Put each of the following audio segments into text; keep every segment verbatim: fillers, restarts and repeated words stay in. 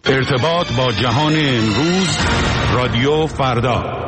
ارتباط با جهان امروز، رادیو فردا.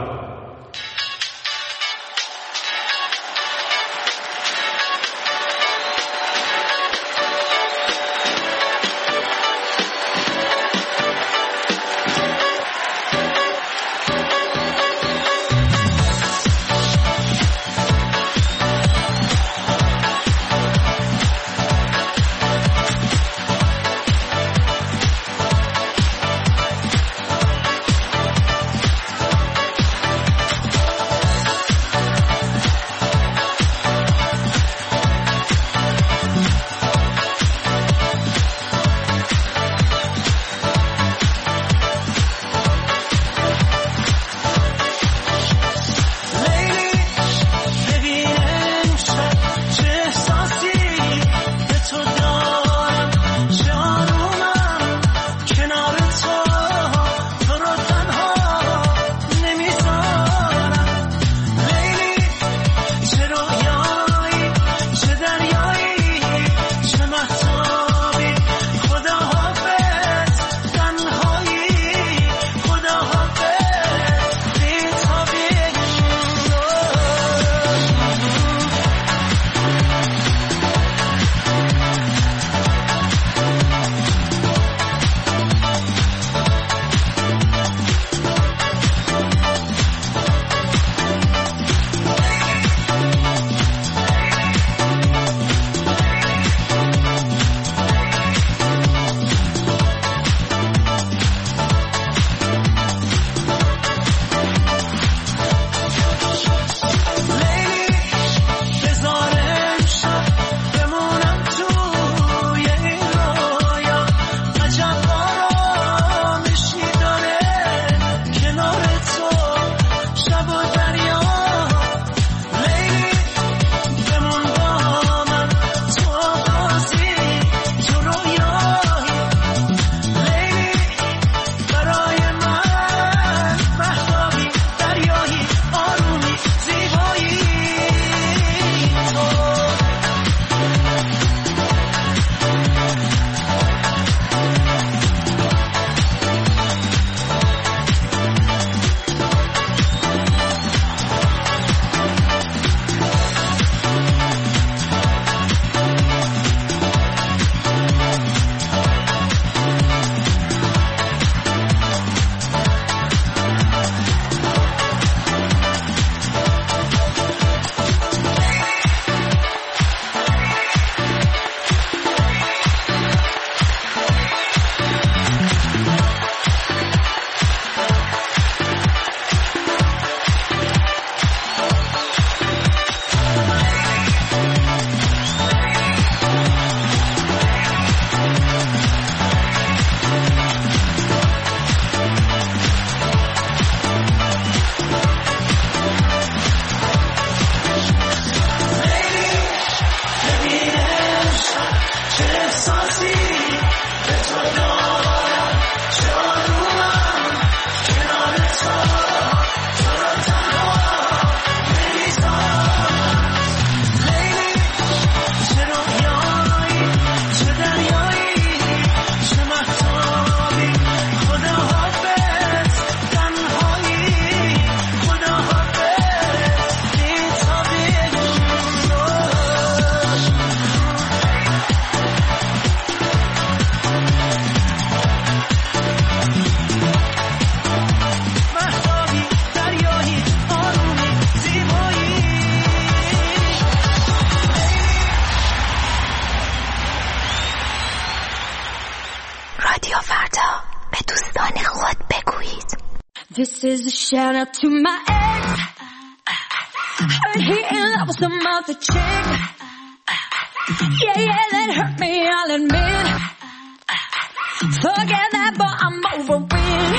This is a shout out to my ex. Heard he in love with some other chick. Yeah, yeah, that hurt me, I'll admit. Forget that, but I'm over it.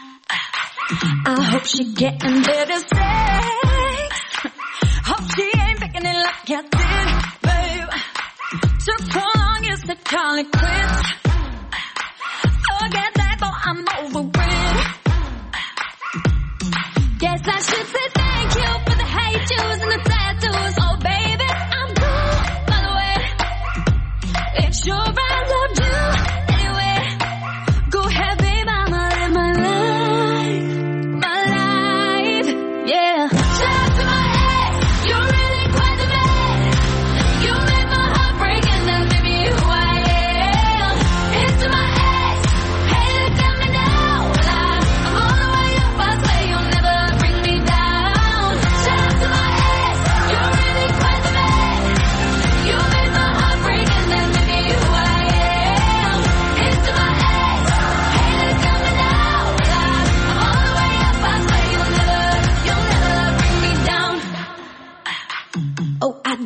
I hope she getting better sex. Hope she ain't picking it like I did, babe. Took so long, it's to call it quits. Forget that, but I'm over it. Guess I should say thank you for the hate juice and the tattoos. Oh baby, I'm cool, by the way. It's sure I loved you anyway. Go ahead, baby.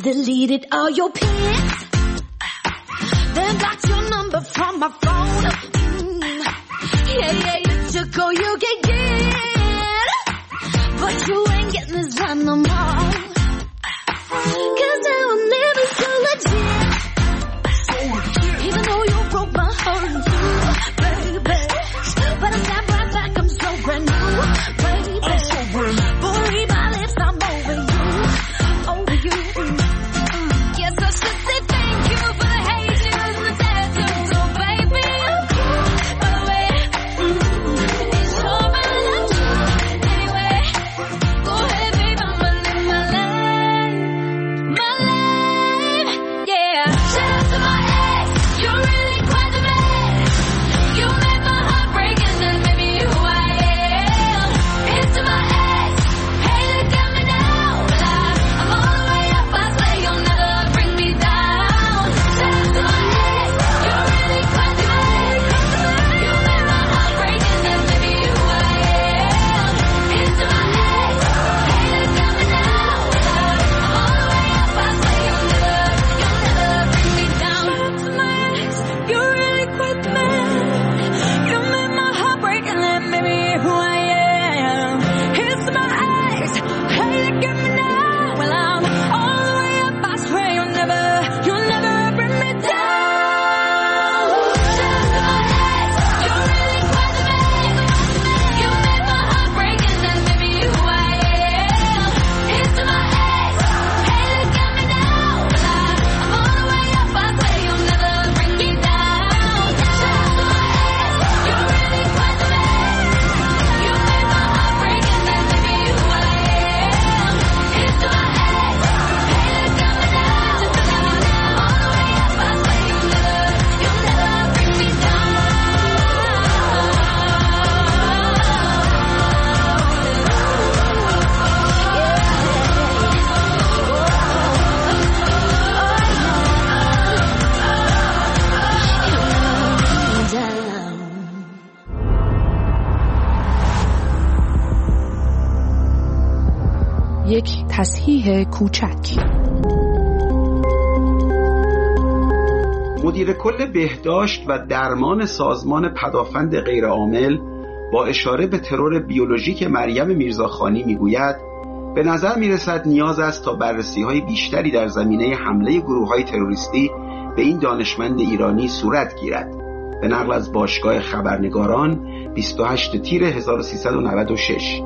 deleted all your pics, then blocked your number from my phone. Mm. Yeah, yeah, you took all you can get, but you ain't getting this done no more. Cause now I'm living so legit, even though you broke my heart in two, baby. But I'm not right back, I'm so brand new, baby. I'm so brand new. Boy, read my lips, I'm over you, over you. Mm. Yes, I should say thank you for the haters and the tattoos, oh baby. Oh wait, mm. It's your mind, anyway. Go ahead, baby, I'ma live my life, my life, yeah. Shout out to my ex, you're really quite the man. You made my heart break and then made me who I am. It's to my ex, hey look at me now. Well, I, I'm all the way up, I swear you'll never bring me down. Shout out to my ex, you're really quite the man. You made my heart break and then made me who I am. It's to my ex, hey look at me now. Well, I, I'm all the way up, I swear you'll never, you'll never bring me down. Shout out to my ex, you're really quite the man. You made my heart break and let me be who I am. Here's to my eyes, hey look at me now. Well, I'm all the way up, I swear you'll never, you'll never bring me down. Shout out to my ex, you're really quite the man. You made my heart break and then made me who I am. Here's to my ex, hey look at me now. Well, I, I'm all the way up, I swear you'll never bring me down. Shout out to my ex, you're really quite the man. You made my heart break and then made me who I am. Here's to my ex, hey look at me now. All the way up, I swear you'll never, you'll never bring me down. یک تصحیح کوچک. مدیر کل بهداشت و درمان سازمان پدافند غیرعامل با اشاره به ترور بیولوژیک مریم میرزاخانی میگوید به نظر میرسد نیاز است تا بررسی‌های بیشتری در زمینه حمله گروه‌های تروریستی به این دانشمند ایرانی صورت گیرد. به نقل از باشگاه خبرنگاران بیست و هشتم تیر هزار و سیصد و نود و شش.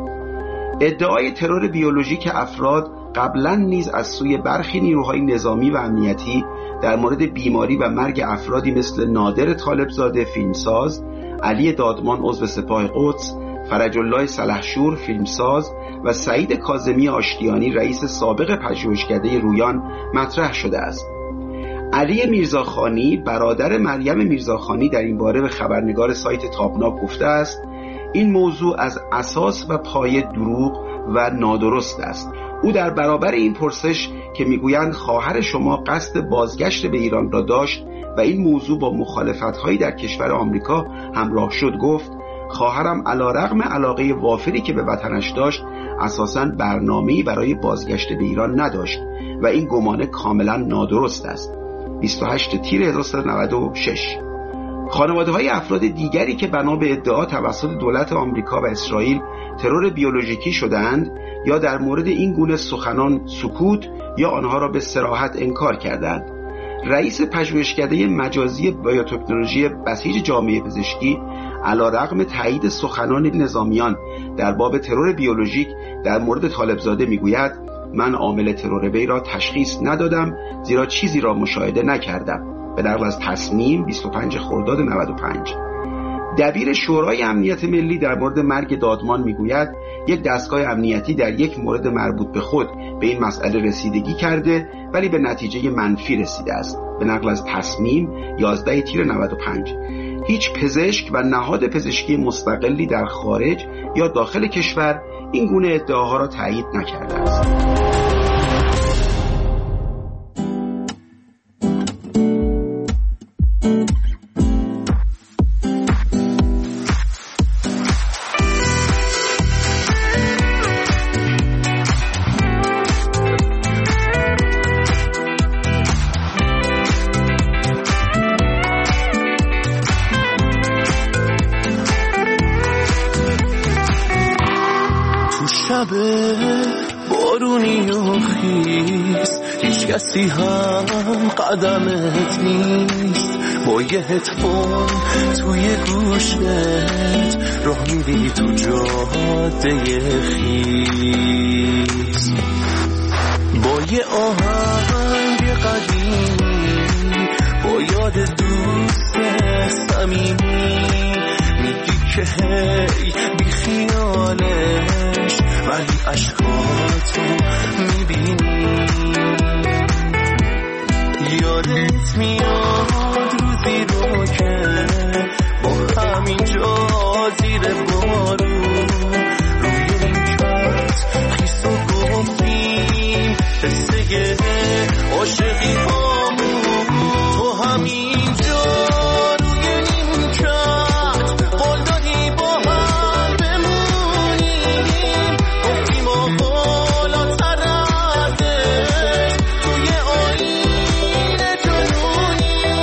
ادعای ترور بیولوژیک افراد قبلا نیز از سوی برخی نیروهای نظامی و امنیتی در مورد بیماری و مرگ افرادی مثل نادر طالبزاده فیلمساز، علی دادمان عضو سپاه قدس، فرج الله سلحشور فیلمساز و سعید کاظمی آشتیانی رئیس سابق پژوهشکده رویان مطرح شده است. علی میرزاخانی برادر مریم میرزاخانی در این باره به خبرنگار سایت تابناک گفته است این موضوع از اساس و پایه دروغ و نادرست است. او در برابر این پرسش که میگویند خواهر شما قصد بازگشت به ایران را داشت و این موضوع با مخالفت‌هایی در کشور آمریکا همراه شد گفت خواهرم علیرغم علاقه وافری که به وطنش داشت اساساً برنامه‌ای برای بازگشت به ایران نداشت و این گمان کاملا نادرست است. بیست و هشتم تیر هزار و سیصد و نود و شش. خانواده‌های افراد دیگری که بنا به ادعا توسط دولت آمریکا و اسرائیل ترور بیولوژیکی شدند یا در مورد این گونه سخنان سکوت یا آنها را به صراحت انکار کردند. رئیس پژوهشکده مجازی بیوتکنولوژی بسیج جامعه پزشکی علیرغم تایید سخنان نظامیان در باب ترور بیولوژیک در مورد طالبزاده میگوید من عامل ترور وی را تشخیص ندادم زیرا چیزی را مشاهده نکردم. به نقل از تصمیم بیست و پنجم خرداد نود و پنج. دبیر شورای امنیت ملی در مورد مرگ دادمان میگوید یک دستگاه امنیتی در یک مورد مربوط به خود به این مسئله رسیدگی کرده ولی به نتیجه منفی رسیده است. به نقل از تصمیم یازدهم تیر نود و پنج. هیچ پزشک و نهاد پزشکی مستقلی در خارج یا داخل کشور این گونه ادعاها را تایید نکرده است. شب بارونی و خیس هیچ کسی هم قدمت نیست با یه هدفون توی گوشت راه میری تو جاده خیس با یه آهنگ قدیمی با یاد دوست صمیمی میگی که هی بی خیالش ولی عشقاتو میبینی یادت میاد روزی رو که با همینجا زیر بارون روی نیمکت خیس و گفتیم قصه عاشقی هامون تو همینجا روی نیمکت قول دادی با هم بمونیم گفتیم و بالاتر ازش توی آینه جنونیم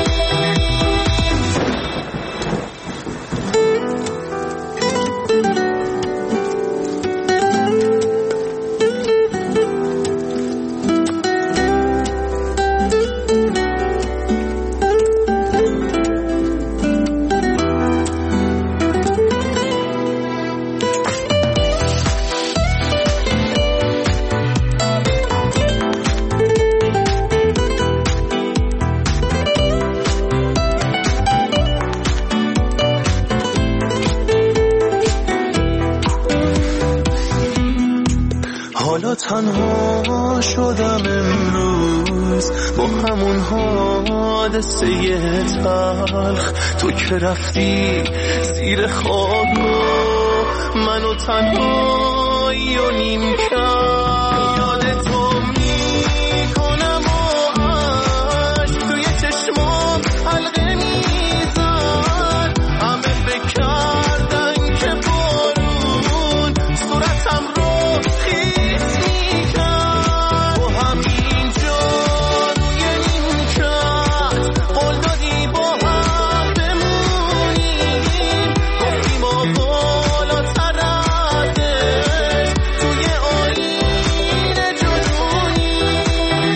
حالا تنها شدم امروز با همون حادثه تلخ تو که رفتی زیر خاک منو تنهایی و نیم کرد یاد تو میکنم و عشق توی چشمام حلقه میزن همه بکردن که بارون صورتم رو خیس میکرد و همینجا روی نیمکت قول دادی با هم بمونیم گفتیم و بالاتر ازش توی آینه جنونیم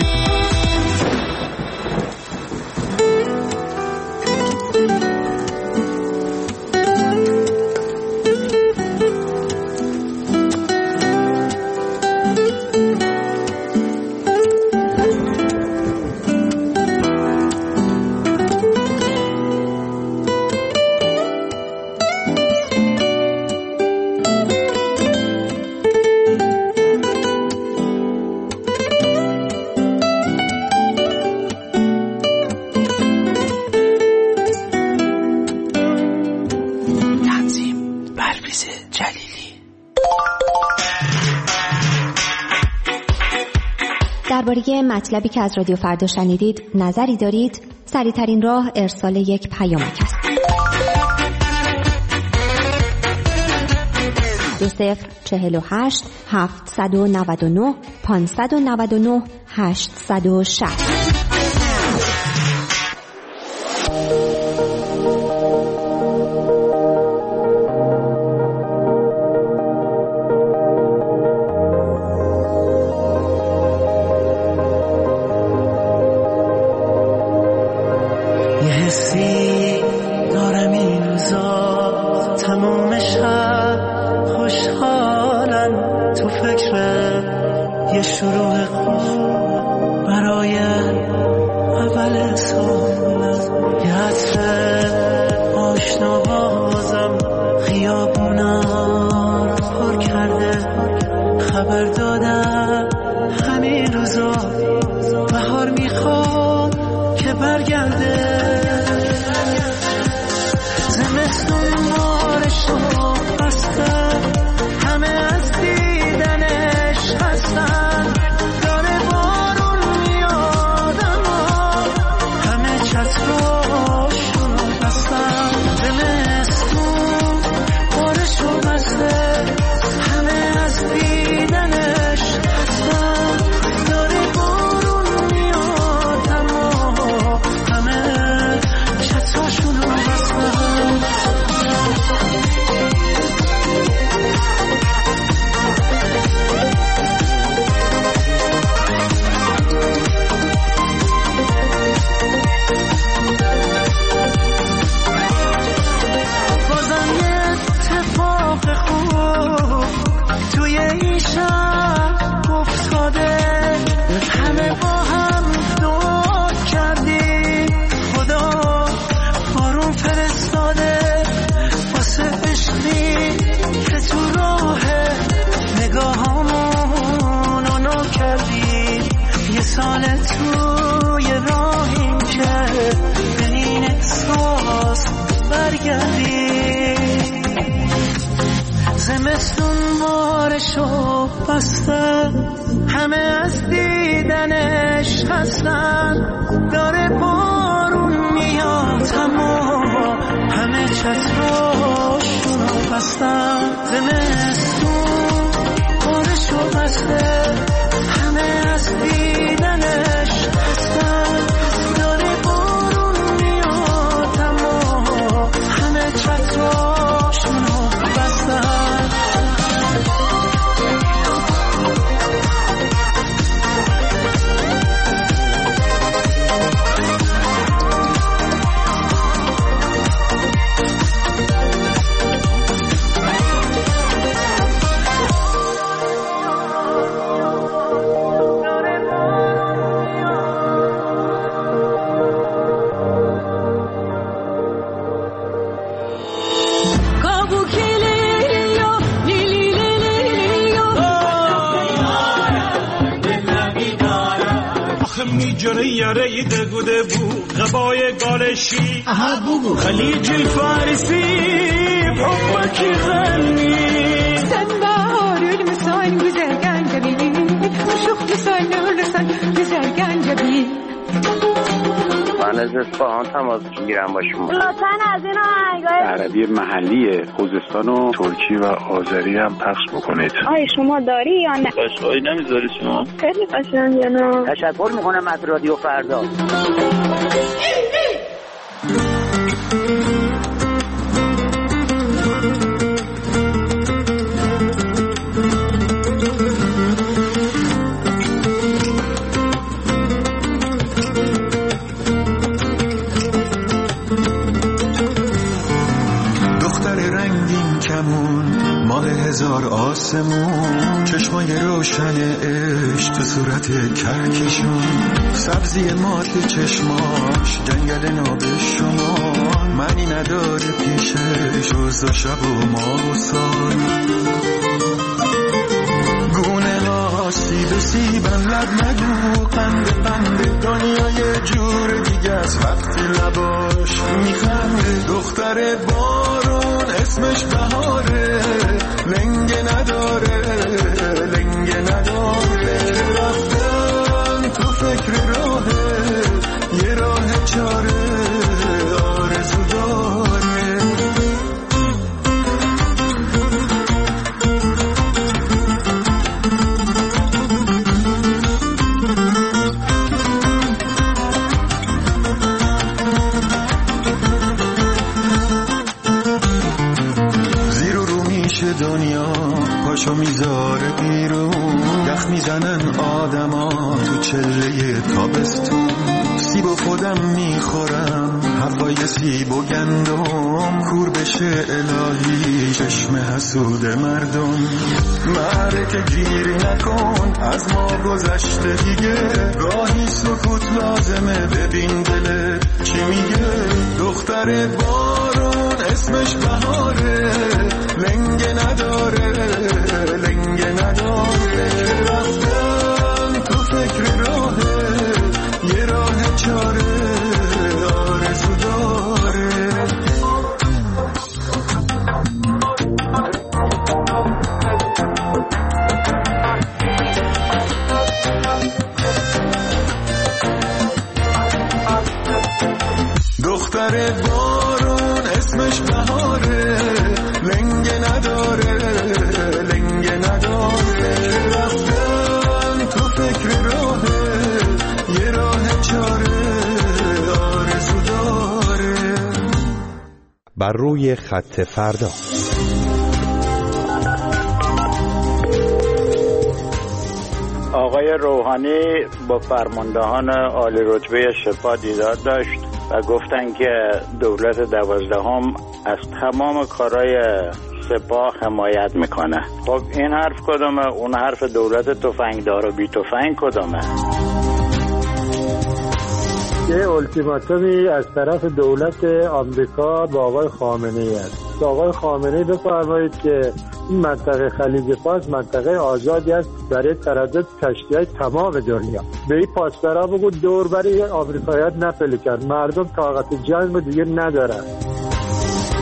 تنظیم پرویز جلیلی. درباره مطلبی که از رادیو فردا شنیدید نظری دارید؟ سریع‌ترین راه ارسال یک پیامک است. دو صفر چهل و هشت هفتصد و نود و نه پانصد و نود و نه هشتصد و شصت. برگردی. زمستون بارشو بسته، همه از دیدنش خستن، داره بارون میاد اما همه چتراشونو بستن. زمستون بارشو بسته، همه از دیدنش خستن، داره بارون میاد اما همه چتراشونو بستن. جره یاره دگوده بو غبای گالشی خلیج الفارسی بحبك غني سنبار المسان güzel gencebi شوخ مسان رسان güzel gencebi. من از اصفهان تماس میگیرم با شما. لطفاً از این آهنگای عربی محلی خوزستان و ترکی و آذری هم پخش بکنید. آی شما داری یا نه؟ قشقایی نمیذاری شما؟ خیلی قشنگه نه. تشکر میکنم از رادیو فردا. ماه هزار آسمون، چشمای روشن عشق تو صورت کهکشون، سبزی مات چشماش جنگل ناب شما، معنی نداره پیشش روز و شب و ماه و سال. گونه ها سیب سیبن لب نگو، قند قند دنیای جور دیگه از وقتی لباش میخنده. دختر بارون اسمش بهاره، لنگه نداره لنگه نداره. رفتن تو فکر راهه، یه راه چاره آرزو داره. دنیا پاشو میذاره بیرون، یخ میزنن آدما تو چله تابستون. سیب و خودم میخورم هوای سیب و گندم، کور بشه الهی چشم حسود مردم. معرکه گیری نکن از ما گذشته دیگه، گاهی سکوت لازمه ببین دلت چی میگه. دختر بارون اسمش بهاره، لنگه نداره لنگه نداره. رفتن تو فکر راهه، یه راه چاره آرزو داره. دختر بارون اسمش بهاره، لنگه نداره لنگه نداره. رفتن تو فکر راهه، یه راه چاره آرزو داره. بر روی خط فردا. آقای روحانی با فرماندهان عالی رتبه سپاه دیدار داشت و گفتن که دولت دوازدهم از تمام کارهای سپاه حمایت میکنه. خب این حرف کدومه؟ اون حرف دولت تفنگدار و بی تفنگ کدومه؟ یه التیماتومی از طرف دولت آمریکا با آقای خامنه‌ای است. آقای خامنه‌ای بفرمایید که این منطقه خلیج فارس منطقه آزادی است برای تردد کشتی‌های تمام دنیا. به این پاسدارا بگو دور برای آمریکایی‌ها نپله کرد، مردم طاقت جنگ دیگه ندارن.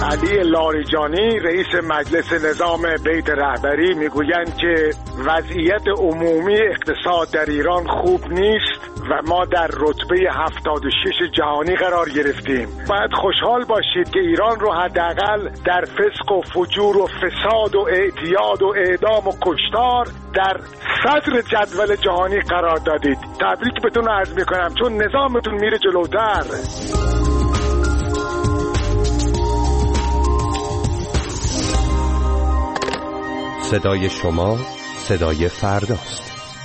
علی لاریجانی رئیس مجلس نظام بیت رهبری میگویند که وضعیت عمومی اقتصاد در ایران خوب نیست و ما در رتبه هفتاد و شش جهانی قرار گرفتیم. باید خوشحال باشید که ایران رو حداقل در فسق و فجور و فساد و اعتیاد و اعدام و کشتار در صدر جدول جهانی قرار دادید. تبریک بهتون عرض میکنم چون نظامتون میره جلوتر. صدای شما صدای فرداست.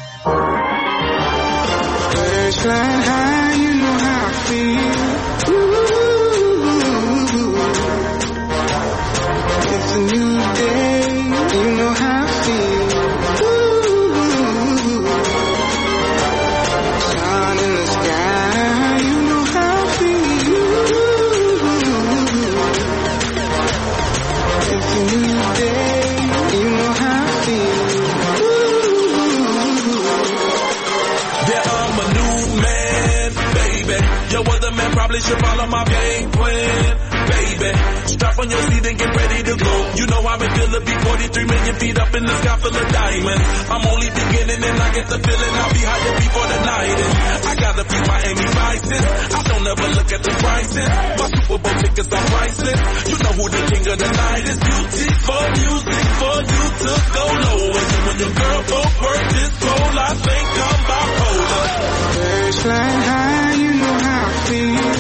Probably should follow my game plan, baby. Strap on your seat and get ready to go. You know I've been feeling be forty-three million feet up in the sky full of diamonds. I'm only beginning and I get the feeling I'll be higher before the night is. I got a few Miami Vices. I don't ever look at the prices. My Super Bowl tickets are priceless. You know who the king of the night is. Beautiful music for you to go low. And you and your girl both work this role. I think I'm bipolar. Birds flying high, you know how I feel.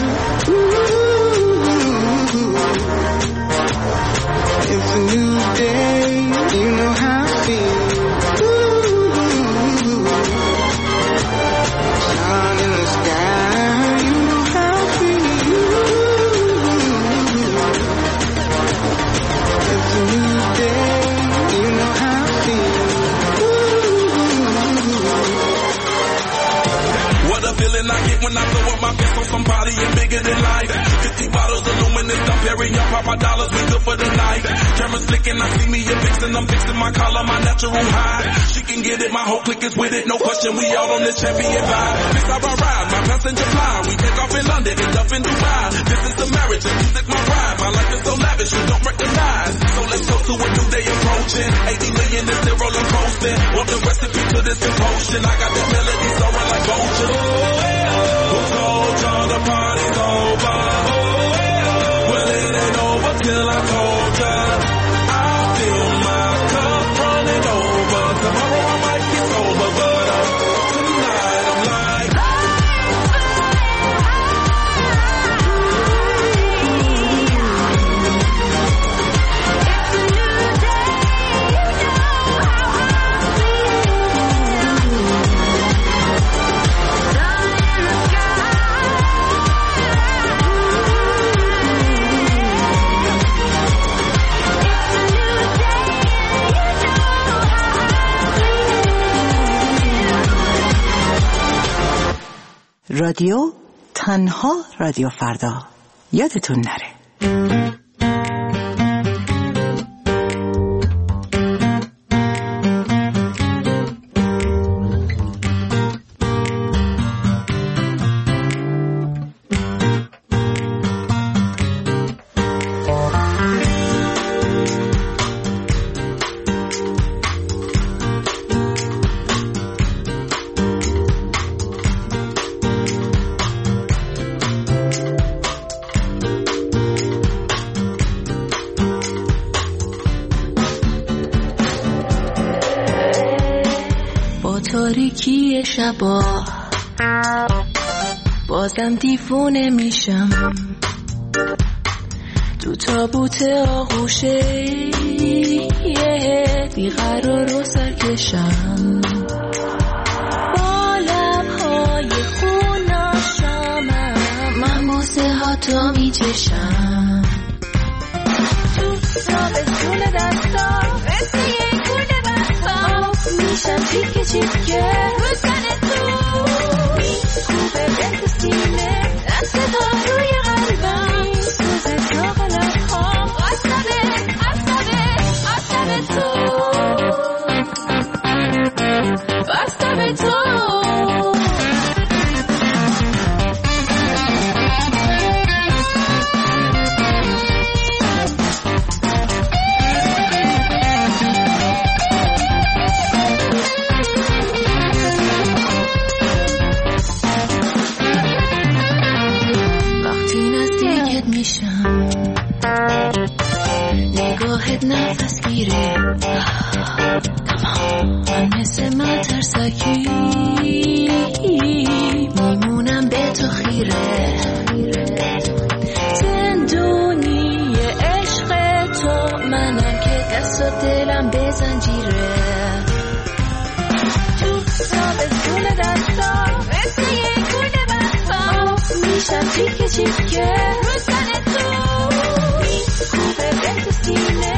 Ooh, it's a new day, you know how I feel. Ooh, sun in the sky, you know how I feel. It's a new day, you know how I feel. What a feeling I get when I throw up my fist on somebody and bigger than life. Fifty bottles of luminous, I'm carrying up pop my dollars, we good for the night. Cameras flicking, I see me a fixin', I'm fixing my collar, my natural high. She can get it, my whole clique is with it, no question, we all on this champion vibe. This how I ride, my passenger fly. We take off in London and up in Dubai. This is the marriage, and music my pride. My life is so lavish, you don't recognize. So let's go to a new day approaching. eighty million is still rolling coasting. Want the recipe to this devotion. I got this melody soaring like Goldie. Who told y'all the party's over? Well, it ain't over till I told ya. I feel my cup running over. Tomorrow I might get sober, but uh, tonight I'm like رادیو تنها رادیو فردا یادتون نره. تاریکی شبا بازم دیوونه میشم تو تابوت آغوشه بیقرار و سرکشم با لبهای خوناشامم من بوسه ها تو میچشم تو تابستون دستا مثل یک گونه بستا میشم چیکه چیکه رو زن تو میخوبه به تو سینه دست تا روی قلبم سوز تو قلبهام آسابه آسابه آسابه تو آسابه تو نگاهت نفس گیره من مثل مترسکی میمونم به تو خیره زندونی عشق تو منم که دست و دلم به زنجیره تو تابستون دستا مثل یک گونه بستا میشم چیکه چیکه رو تن تو میکوبه به تو سینه